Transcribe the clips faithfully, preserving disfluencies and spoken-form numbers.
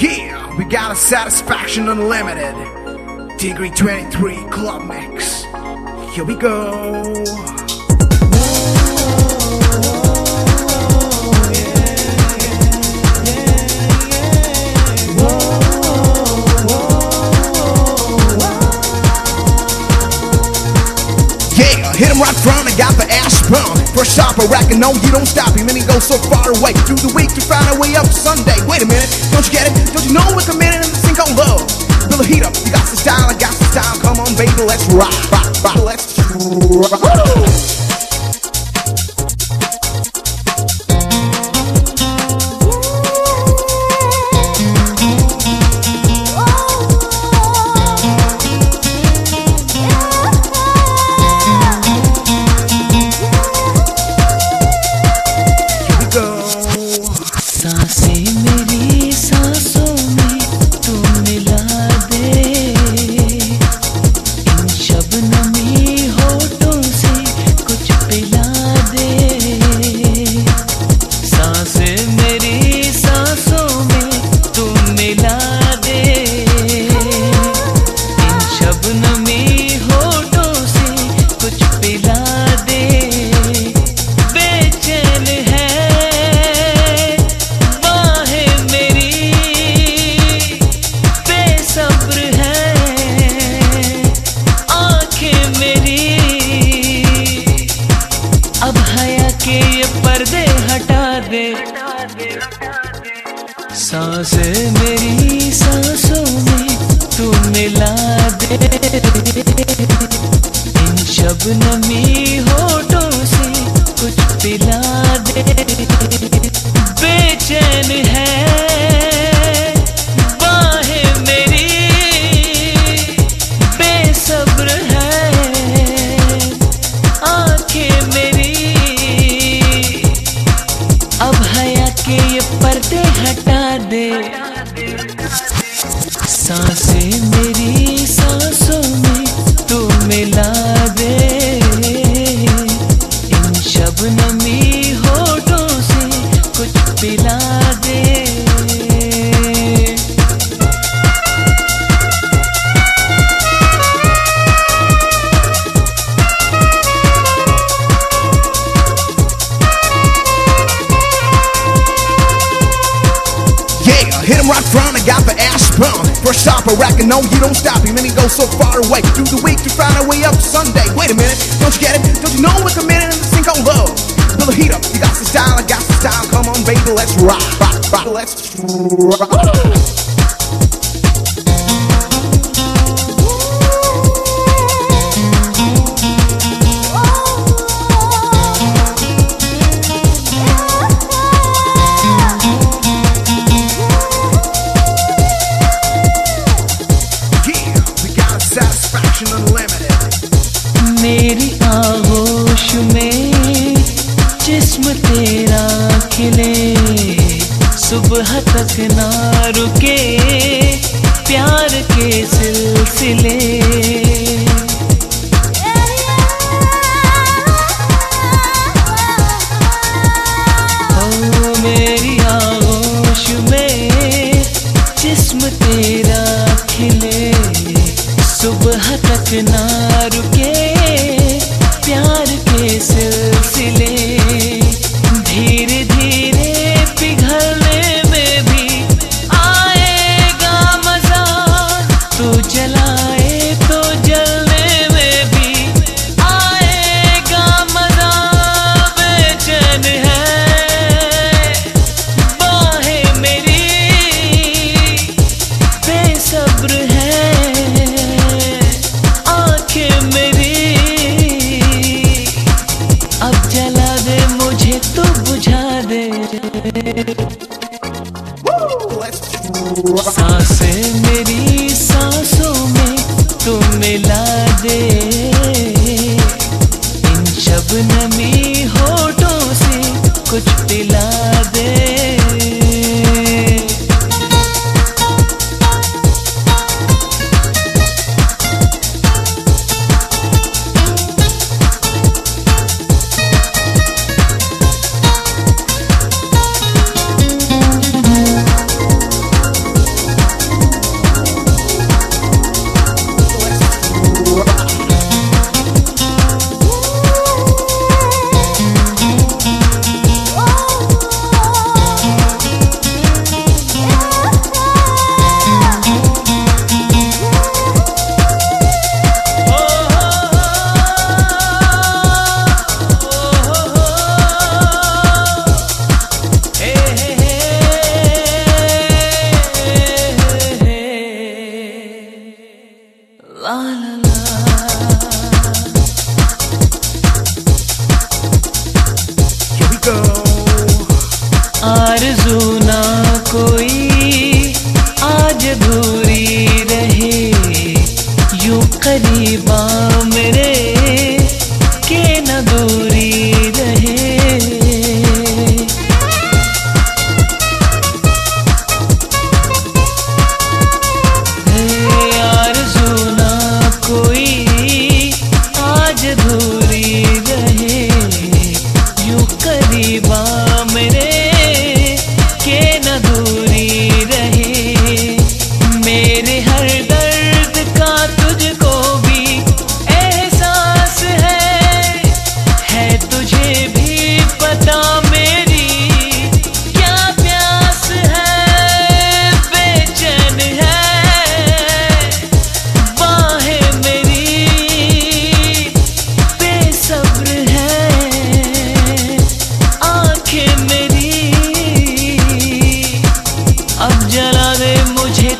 Yeah, we got a Satisfaction Unlimited Degree twenty-three Club Mix. Here we go. Hit him right from the got the ass pounding. First stop, I reckon, no, you don't stop him. And he goes so far away through the week to find a way up Sunday. Wait a minute, don't you get it? Don't you know we're committed in this thing called love? Build a heat up, you got the style, I got the style. Come on, baby, let's rock, rock, rock. Let's rock. Woo! सांसें मेरी सांसों में तू मिला दे, इन शबनमी होठों से कुछ पिला दे। बेचैन है बाहें मेरी, बेसब्र है आंखें मेरी, अब हया के ये पर्दे हटा दे। सांसें मेरी सांसों में तू मिला दे, इन शबनमी होठों से कुछ पिला दे। Hit him right from, I got the ass pounding. First stop, I reckon, no, you don't stop him. And he goes so far away through the week to find a way up Sunday. Wait a minute, don't you get it? Don't you know we're committed in this thing called love? Build a heat up, you got the style, I got the style. Come on, baby, let's rock, rock, rock. Let's rock. Woo! मेरी आगोश में जिस्म तेरा खिले, सुबह तक ना रुके प्यार के सिलसिले। ओ मेरी आगोश में जिस्म तेरा खिले, सुबह तक ना रुके प्यार के सिलसिले। धीरे धीरे पिघलने में भी आएगा मजा, तू जलाए तो जलने में भी आएगा मजा। बेचैन है बाहें मेरी, बेसब्र है आंखें मेरी, अब जला दे मुझे तो बुझा दे। सांसें मेरी सांसों में तू मिला दे, इन शबनमी होठों से कुछ पिला दे। go. आरज़ू ना कोई आज अधूरी रहे, यूं करीबा मेरे के न दूरी रहे।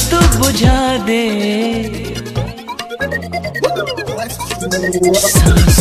बुझा दे।